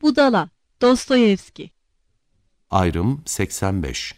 Budala, Dostoyevski. Ayrım 85.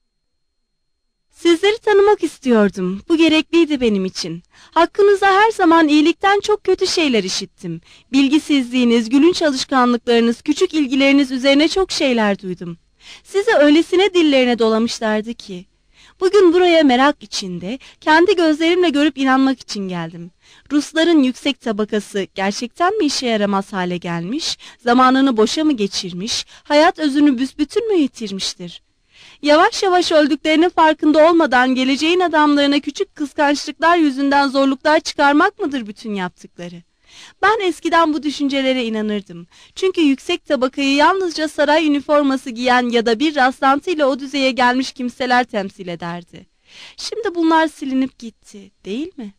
Sizleri tanımak istiyordum. Bu gerekliydi benim için. Hakkınızda her zaman iyilikten çok kötü şeyler işittim. Bilgisizliğiniz, gülünç alışkanlıklarınız, küçük ilgileriniz üzerine çok şeyler duydum. Sizi öylesine dillerine dolamışlardı ki. Bugün buraya merak içinde, kendi gözlerimle görüp inanmak için geldim. Rusların yüksek tabakası gerçekten mi işe yaramaz hale gelmiş, zamanını boşa mı geçirmiş, hayat özünü büsbütün mü yitirmiştir? Yavaş yavaş öldüklerinin farkında olmadan geleceğin adamlarına küçük kıskançlıklar yüzünden zorluklar çıkarmak mıdır bütün yaptıkları? Ben eskiden bu düşüncelere inanırdım. Çünkü yüksek tabakayı yalnızca saray üniforması giyen ya da bir rastlantıyla o düzeye gelmiş kimseler temsil ederdi. Şimdi bunlar silinip gitti, değil mi?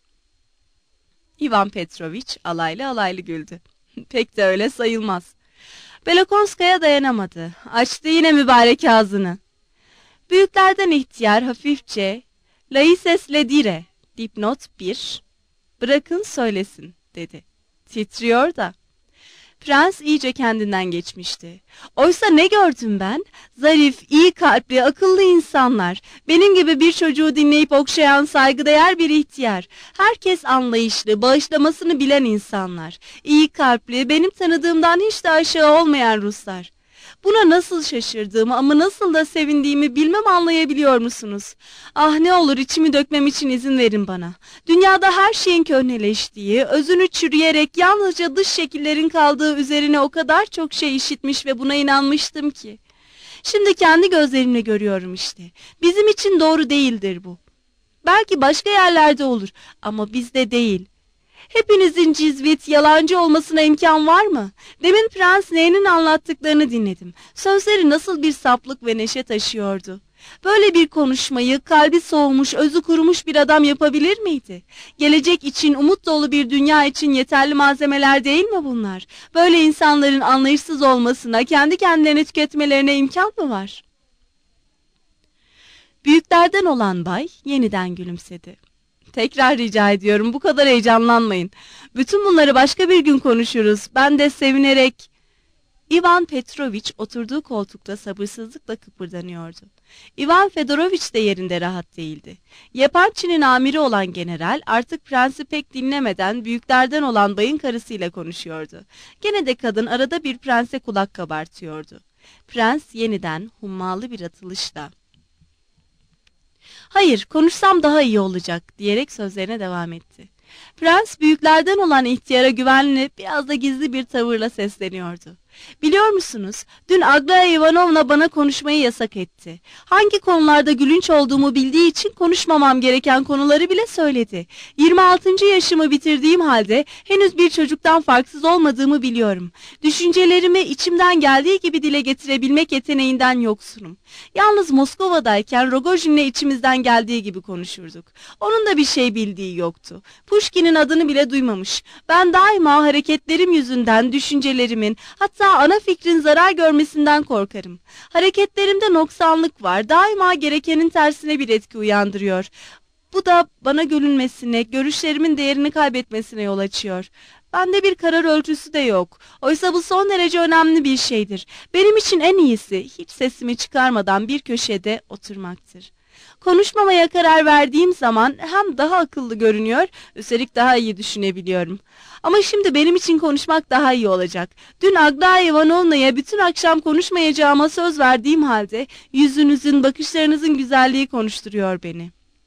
İvan Petroviç alaylı alaylı güldü. Pek de öyle sayılmaz. Belokonskaya dayanamadı. Açtı yine mübarek ağzını. Büyüklerden ihtiyar hafifçe "Laises ledire" dipnot 1 "Bırakın söylesin" dedi. Titriyor da. Prens iyice kendinden geçmişti. Oysa ne gördüm ben? Zarif, iyi kalpli, akıllı insanlar. Benim gibi bir çocuğu dinleyip okşayan saygıdeğer bir ihtiyar. Herkes anlayışlı, bağışlamasını bilen insanlar. İyi kalpli, benim tanıdığımdan hiç de aşağı olmayan Ruslar. Buna nasıl şaşırdığımı ama nasıl da sevindiğimi bilmem anlayabiliyor musunuz? Ah ne olur içimi dökmem için izin verin bana. Dünyada her şeyin köhneleştiği, özünü çürüyerek yalnızca dış şekillerin kaldığı üzerine o kadar çok şey işitmiş ve buna inanmıştım ki. Şimdi kendi gözlerimle görüyorum işte. Bizim için doğru değildir bu. Belki başka yerlerde olur ama bizde değil. Hepinizin cizvit, yalancı olmasına imkan var mı? Demin Prens N'nin anlattıklarını dinledim. Sözleri nasıl bir saplık ve neşe taşıyordu. Böyle bir konuşmayı kalbi soğumuş, özü kurumuş bir adam yapabilir miydi? Gelecek için, umut dolu bir dünya için yeterli malzemeler değil mi bunlar? Böyle insanların anlayışsız olmasına, kendi kendilerini tüketmelerine imkan mı var? Büyüklerden olan bay yeniden gülümsedi. Tekrar rica ediyorum, bu kadar heyecanlanmayın. Bütün bunları başka bir gün konuşuruz. Ben de sevinerek... İvan Petroviç oturduğu koltukta sabırsızlıkla kıpırdanıyordu. İvan Fedoroviç de yerinde rahat değildi. Yepançi'nin amiri olan general artık prensi pek dinlemeden büyüklerden olan bayın karısıyla konuşuyordu. Gene de kadın arada bir prense kulak kabartıyordu. Prens yeniden hummalı bir atılışla... "Hayır, konuşsam daha iyi olacak" diyerek sözlerine devam etti. Prens büyüklerden olan ihtiyara güvenli, biraz da gizli bir tavırla sesleniyordu. "Biliyor musunuz, dün Aglaya Ivanovna bana konuşmayı yasak etti. Hangi konularda gülünç olduğumu bildiği için konuşmamam gereken konuları bile söyledi. 26. yaşımı bitirdiğim halde henüz bir çocuktan farksız olmadığımı biliyorum. Düşüncelerimi içimden geldiği gibi dile getirebilmek yeteneğinden yoksunum. Yalnız Moskova'dayken Rogojin'le içimizden geldiği gibi konuşurduk. Onun da bir şey bildiği yoktu. Pushkin'in adını bile duymamış. Ben daima hareketlerim yüzünden düşüncelerimin, hatta ana fikrin zarar görmesinden korkarım. Hareketlerimde noksanlık var. Daima gerekenin tersine bir etki uyandırıyor. Bu da bana görünmesine, görüşlerimin değerini kaybetmesine yol açıyor. Bende bir karar ölçüsü de yok. Oysa bu son derece önemli bir şeydir. Benim için en iyisi hiç sesimi çıkarmadan bir köşede oturmaktır. Konuşmamaya karar verdiğim zaman hem daha akıllı görünüyor, üstelik daha iyi düşünebiliyorum. Ama şimdi benim için konuşmak daha iyi olacak. Dün Aglaya Ivanovna'ya bütün akşam konuşmayacağıma söz verdiğim halde yüzünüzün, bakışlarınızın güzelliği konuşturuyor beni."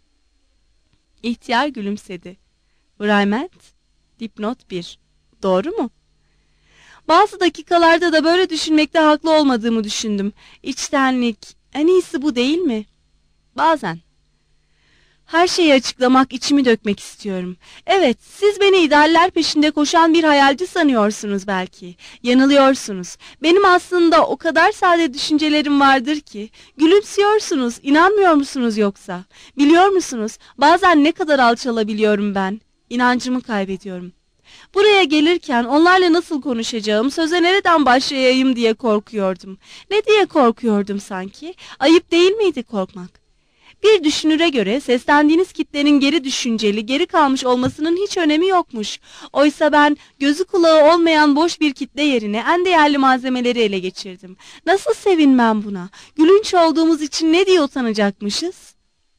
İhtiyar gülümsedi. "Vrayment, dipnot 1. Doğru mu?" Bazı dakikalarda da böyle düşünmekte haklı olmadığımı düşündüm. İçtenlik, en iyisi bu değil mi? Bazen. Her şeyi açıklamak, içimi dökmek istiyorum. Evet, siz beni idealler peşinde koşan bir hayalci sanıyorsunuz belki. Yanılıyorsunuz. Benim aslında o kadar sade düşüncelerim vardır ki. Gülümsüyorsunuz, inanmıyor musunuz yoksa? Biliyor musunuz, bazen ne kadar alçalabiliyorum ben. İnancımı kaybediyorum. Buraya gelirken onlarla nasıl konuşacağım, söze nereden başlayayım diye korkuyordum. Ne diye korkuyordum sanki? Ayıp değil miydi korkmak? Bir düşünüre göre seslendiğiniz kitlenin geri düşünceli, geri kalmış olmasının hiç önemi yokmuş. Oysa ben gözü kulağı olmayan boş bir kitle yerine en değerli malzemeleri ele geçirdim. Nasıl sevinmem buna? Gülünç olduğumuz için ne diye utanacakmışız?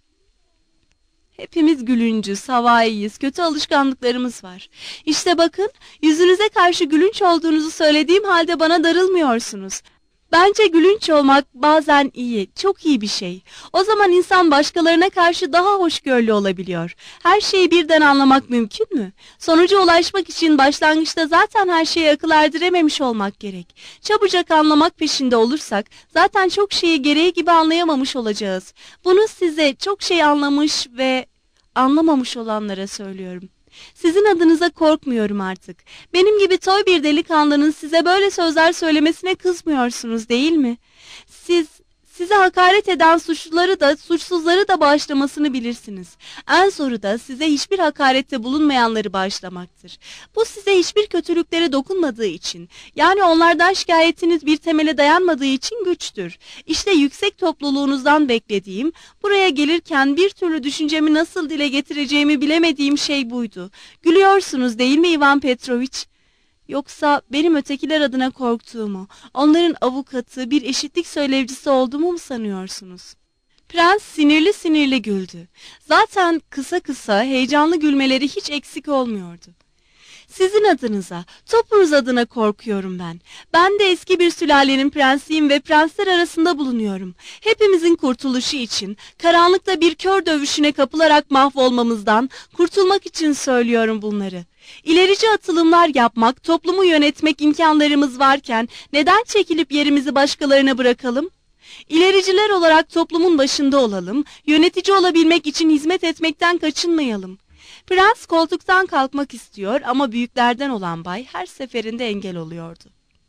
Hepimiz gülüncüz, havaiyiz, kötü alışkanlıklarımız var. İşte bakın, yüzünüze karşı gülünç olduğunuzu söylediğim halde bana darılmıyorsunuz. Bence gülünç olmak bazen iyi, çok iyi bir şey. O zaman insan başkalarına karşı daha hoşgörülü olabiliyor. Her şeyi birden anlamak mümkün mü? Sonuca ulaşmak için başlangıçta zaten her şeyi akıl erdirememiş olmak gerek. Çabucak anlamak peşinde olursak zaten çok şeyi gereği gibi anlayamamış olacağız. Bunu size çok şey anlamış ve anlamamış olanlara söylüyorum. Sizin adınıza korkmuyorum artık. Benim gibi toy bir delikanlının size böyle sözler söylemesine kızmıyorsunuz değil mi? Size hakaret eden suçluları da suçsuzları da bağışlamasını bilirsiniz. En zoru da size hiçbir hakarette bulunmayanları bağışlamaktır. Bu size hiçbir kötülüklere dokunmadığı için, yani onlardan şikayetiniz bir temele dayanmadığı için güçtür. İşte yüksek topluluğunuzdan beklediğim, buraya gelirken bir türlü düşüncemi nasıl dile getireceğimi bilemediğim şey buydu. Gülüyorsunuz değil mi Ivan Petroviç? Yoksa benim ötekiler adına korktuğumu, onların avukatı, bir eşitlik söylevcisi olduğumu mu sanıyorsunuz? Prens sinirli sinirli güldü. Zaten kısa kısa heyecanlı gülmeleri hiç eksik olmuyordu. Sizin adınıza, topunuz adına korkuyorum ben. Ben de eski bir sülalenin prensiyim ve prensler arasında bulunuyorum. Hepimizin kurtuluşu için, karanlıkta bir kör dövüşüne kapılarak mahvolmamızdan kurtulmak için söylüyorum bunları. İlerici atılımlar yapmak, toplumu yönetmek imkanlarımız varken neden çekilip yerimizi başkalarına bırakalım? İlericiler olarak toplumun başında olalım, yönetici olabilmek için hizmet etmekten kaçınmayalım. Prens koltuktan kalkmak istiyor ama büyüklerden olan bay her seferinde engel oluyordu.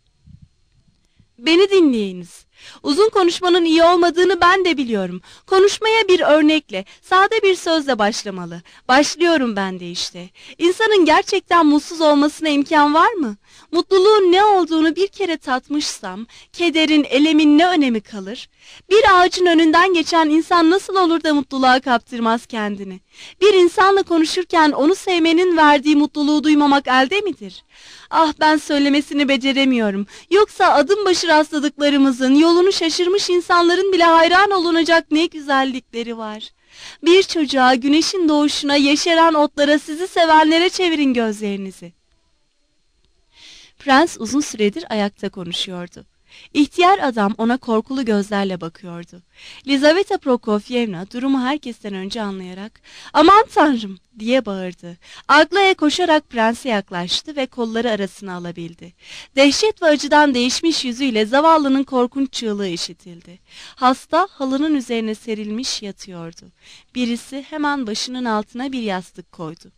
Beni dinleyiniz. Uzun konuşmanın iyi olmadığını ben de biliyorum. Konuşmaya bir örnekle, sade bir sözle başlamalı. Başlıyorum ben de işte. İnsanın gerçekten mutsuz olmasına imkan var mı? Mutluluğun ne olduğunu bir kere tatmışsam, kederin, elemin ne önemi kalır? Bir ağacın önünden geçen insan nasıl olur da mutluluğa kaptırmaz kendini? Bir insanla konuşurken onu sevmenin verdiği mutluluğu duymamak elde midir? Ah, ben söylemesini beceremiyorum. Yoksa adım başı rastladıklarımızın, yolunu şaşırmış insanların bile hayran olunacak ne güzellikleri var. Bir çocuğa, güneşin doğuşuna, yeşeren otlara, sizi sevenlere çevirin gözlerinizi. Prens uzun süredir ayakta konuşuyordu. İhtiyar adam ona korkulu gözlerle bakıyordu. Lizaveta Prokofyevna durumu herkesten önce anlayarak "Aman tanrım!" diye bağırdı. Aglaya koşarak prense yaklaştı ve kolları arasına alabildi. Dehşet ve acıdan değişmiş yüzüyle zavallının korkunç çığlığı işitildi. Hasta halının üzerine serilmiş yatıyordu. Birisi hemen başının altına bir yastık koydu.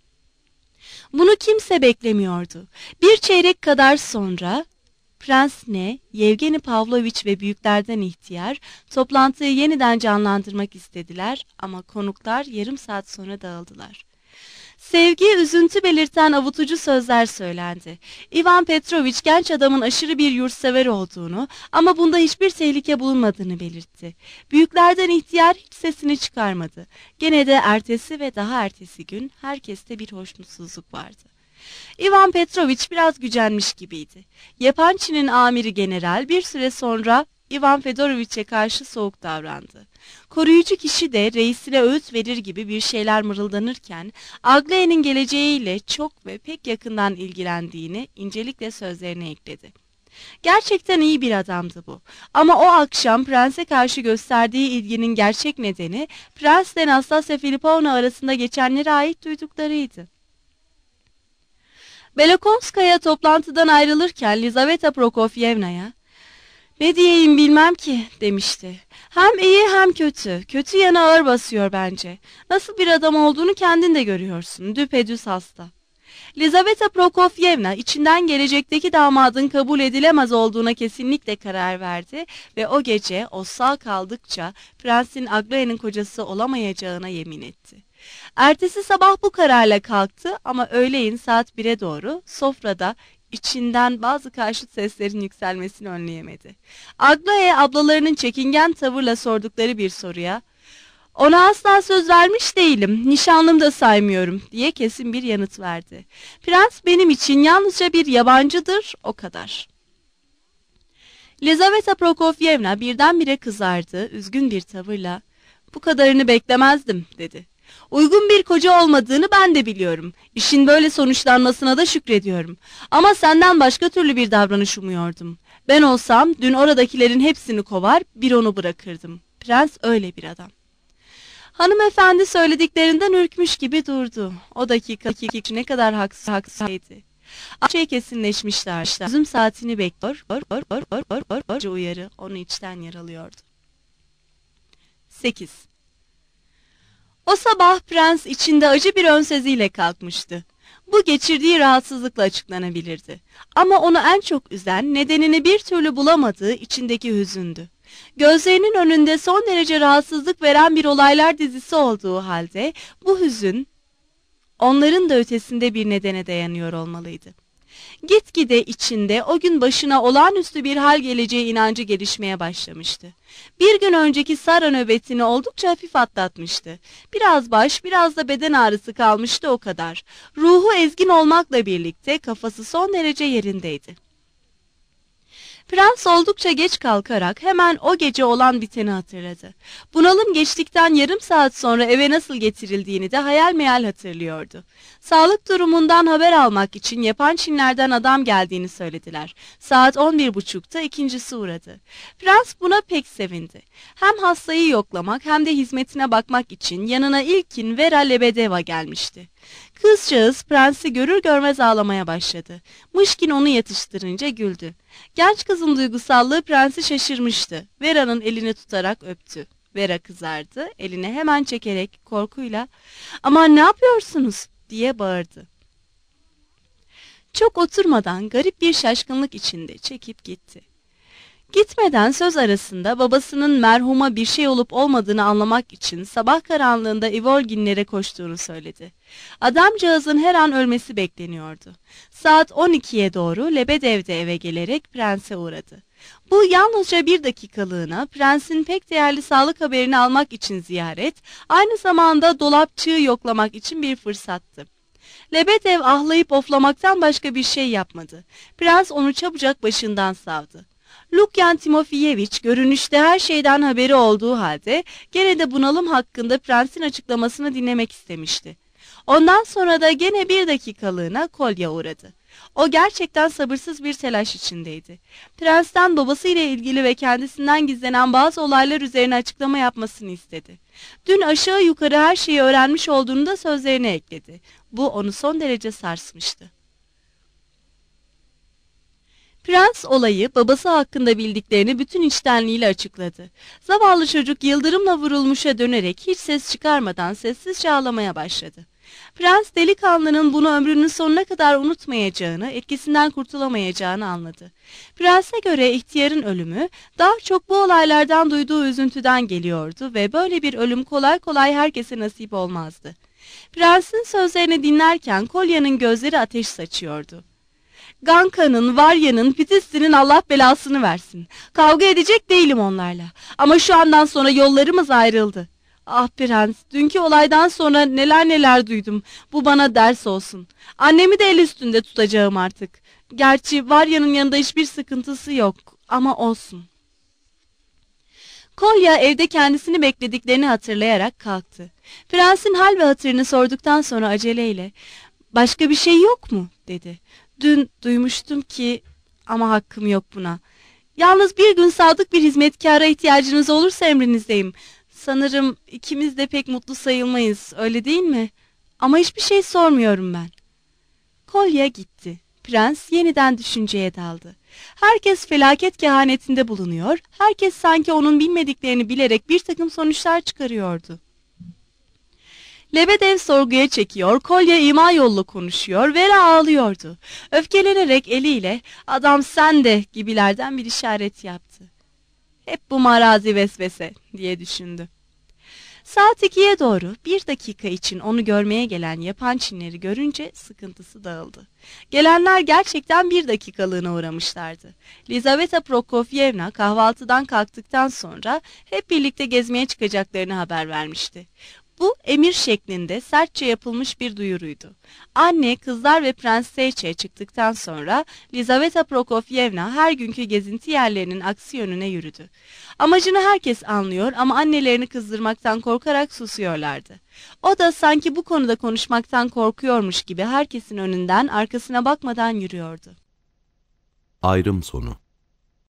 Bunu kimse beklemiyordu. Bir çeyrek kadar sonra Prens ne, Yevgeni Pavloviç ve büyüklerden ihtiyar toplantıyı yeniden canlandırmak istediler ama konuklar yarım saat sonra dağıldılar. Sevgi, üzüntü belirten avutucu sözler söylendi. Ivan Petroviç genç adamın aşırı bir yurtsever olduğunu ama bunda hiçbir tehlike bulunmadığını belirtti. Büyüklerden ihtiyar hiç sesini çıkarmadı. Gene de ertesi ve daha ertesi gün herkeste bir hoşnutsuzluk vardı. Ivan Petroviç biraz gücenmiş gibiydi. Yepançi'nin amiri general bir süre sonra Ivan Fedoroviç'e karşı soğuk davrandı. Koruyucu kişi de reisine öğüt verir gibi bir şeyler mırıldanırken Aglae'nin geleceğiyle çok ve pek yakından ilgilendiğini incelikle sözlerine ekledi. Gerçekten iyi bir adamdı bu. Ama o akşam prense karşı gösterdiği ilginin gerçek nedeni prensle Nastasya Filipovna arasında geçenlere ait duyduklarıydı. Belokonskaya toplantıdan ayrılırken Lizaveta Prokofyevna'ya "Ne diyeyim bilmem ki" demişti. "Hem iyi hem kötü. Kötü yanı ağır basıyor bence. Nasıl bir adam olduğunu kendin de görüyorsun. Düpedüz hasta." Lizaveta Prokofyevna içinden gelecekteki damadın kabul edilemez olduğuna kesinlikle karar verdi ve o gece o sağ kaldıkça prensin Aglae'nin kocası olamayacağına yemin etti. Ertesi sabah bu kararla kalktı ama öğleyin saat 1'e doğru sofrada içinden bazı karşıt seslerin yükselmesini önleyemedi. Aglae ablalarının çekingen tavırla sordukları bir soruya Ona asla söz vermiş değilim, nişanlım da saymıyorum diye kesin bir yanıt verdi. Prens benim için yalnızca bir yabancıdır, o kadar. Lizaveta Prokofyevna birdenbire kızardı, üzgün bir tavırla. Bu kadarını beklemezdim dedi. Uygun bir koca olmadığını ben de biliyorum. İşin böyle sonuçlanmasına da şükrediyorum. Ama senden başka türlü bir davranış umuyordum. Ben olsam dün oradakilerin hepsini kovar, bir onu bırakırdım. Prens öyle bir adam. Hanımefendi söylediklerinden ürkmüş gibi durdu. O dakika ne kadar haksızdı. Şey kesinleşmişler. Üzüm saatini bekliyor. Uyarı onu içten yaralıyordu. 8. O sabah prens içinde acı bir önseziyle kalkmıştı. Bu geçirdiği rahatsızlıkla açıklanabilirdi. Ama onu en çok üzen, nedenini bir türlü bulamadığı içindeki hüzündü. Gözlerinin önünde son derece rahatsızlık veren bir olaylar dizisi olduğu halde bu hüzün onların da ötesinde bir nedene dayanıyor olmalıydı. Gitgide içinde o gün başına olağanüstü bir hal geleceği inancı gelişmeye başlamıştı. Bir gün önceki Sara nöbetini oldukça hafif atlatmıştı. Biraz baş, biraz da beden ağrısı kalmıştı, o kadar. Ruhu ezgin olmakla birlikte kafası son derece yerindeydi. Prens oldukça geç kalkarak hemen o gece olan biteni hatırladı. Bunalım geçtikten yarım saat sonra eve nasıl getirildiğini de hayal meyal hatırlıyordu. Sağlık durumundan haber almak için yapan Çinlerden adam geldiğini söylediler. Saat 11.30'da ikincisi uğradı. Prens buna pek sevindi. Hem hastayı yoklamak hem de hizmetine bakmak için yanına ilkin Vera Lebedeva gelmişti. Kızcağız prensi görür görmez ağlamaya başladı. Mışkin onu yatıştırınca güldü. Genç kızın duygusallığı prensi şaşırmıştı. Vera'nın elini tutarak öptü. Vera kızardı, elini hemen çekerek korkuyla "Aman ne yapıyorsunuz?" diye bağırdı. Çok oturmadan garip bir şaşkınlık içinde çekip gitti. Gitmeden söz arasında babasının merhuma bir şey olup olmadığını anlamak için sabah karanlığında Ivolginlere koştuğunu söyledi. Adamcağızın her an ölmesi bekleniyordu. Saat 12'ye doğru Lebedev de eve gelerek prense uğradı. Bu yalnızca bir dakikalığına prensin pek değerli sağlık haberini almak için ziyaret, aynı zamanda dolapçığı yoklamak için bir fırsattı. Lebedev ahlayıp oflamaktan başka bir şey yapmadı. Prens onu çabucak başından savdı. Lukyan Timofeyevich görünüşte her şeyden haberi olduğu halde gene de bunalım hakkında prensin açıklamasını dinlemek istemişti. Ondan sonra da gene bir dakikalığına Kolya uğradı. O gerçekten sabırsız bir telaş içindeydi. Prensten babasıyla ilgili ve kendisinden gizlenen bazı olaylar üzerine açıklama yapmasını istedi. Dün aşağı yukarı her şeyi öğrenmiş olduğunu da sözlerine ekledi. Bu onu son derece sarsmıştı. Prens olayı babası hakkında bildiklerini bütün içtenliğiyle açıkladı. Zavallı çocuk yıldırımla vurulmuşa dönerek hiç ses çıkarmadan sessizce ağlamaya başladı. Prens delikanlının bunu ömrünün sonuna kadar unutmayacağını, etkisinden kurtulamayacağını anladı. Prense göre ihtiyarın ölümü daha çok bu olaylardan duyduğu üzüntüden geliyordu ve böyle bir ölüm kolay kolay herkese nasip olmazdı. Prensin sözlerini dinlerken Kolya'nın gözleri ateş saçıyordu. Ganka'nın, Varya'nın, Pitistinin Allah belasını versin. Kavga edecek değilim onlarla. Ama şu andan sonra yollarımız ayrıldı. Ah prens, dünkü olaydan sonra neler neler duydum. Bu bana ders olsun. Annemi de el üstünde tutacağım artık. Gerçi Varya'nın yanında hiçbir sıkıntısı yok ama olsun. Kolya evde kendisini beklediklerini hatırlayarak kalktı. Prensin hal ve hatırını sorduktan sonra aceleyle "Başka bir şey yok mu?" dedi. "Dün duymuştum ki ama hakkım yok buna. Yalnız bir gün sadık bir hizmetkâra ihtiyacınız olursa emrinizdeyim. Sanırım ikimiz de pek mutlu sayılmayız, öyle değil mi? Ama hiçbir şey sormuyorum ben." Kolya gitti. Prens yeniden düşünceye daldı. Herkes felaket kehanetinde bulunuyor, herkes sanki onun bilmediklerini bilerek bir takım sonuçlar çıkarıyordu. Lebedev sorguya çekiyor, Kolya ima yollu konuşuyor, Vera ağlıyordu. Öfkelenerek eliyle "Adam sen de" gibilerden bir işaret yaptı. Hep bu marazi vesvese diye düşündü. Saat 2'ye doğru 1 dakika için onu görmeye gelen yapan Çinleri görünce sıkıntısı dağıldı. Gelenler gerçekten 1 dakikalığına uğramışlardı. Lizaveta Prokofyevna kahvaltıdan kalktıktan sonra hep birlikte gezmeye çıkacaklarını haber vermişti. Bu emir şeklinde sertçe yapılmış bir duyuruydu. Anne, kızlar ve Prens Seyçe çıktıktan sonra Lizaveta Prokofyevna her günkü gezinti yerlerinin aksi yönüne yürüdü. Amacını herkes anlıyor ama annelerini kızdırmaktan korkarak susuyorlardı. O da sanki bu konuda konuşmaktan korkuyormuş gibi herkesin önünden arkasına bakmadan yürüyordu. Ayrım sonu.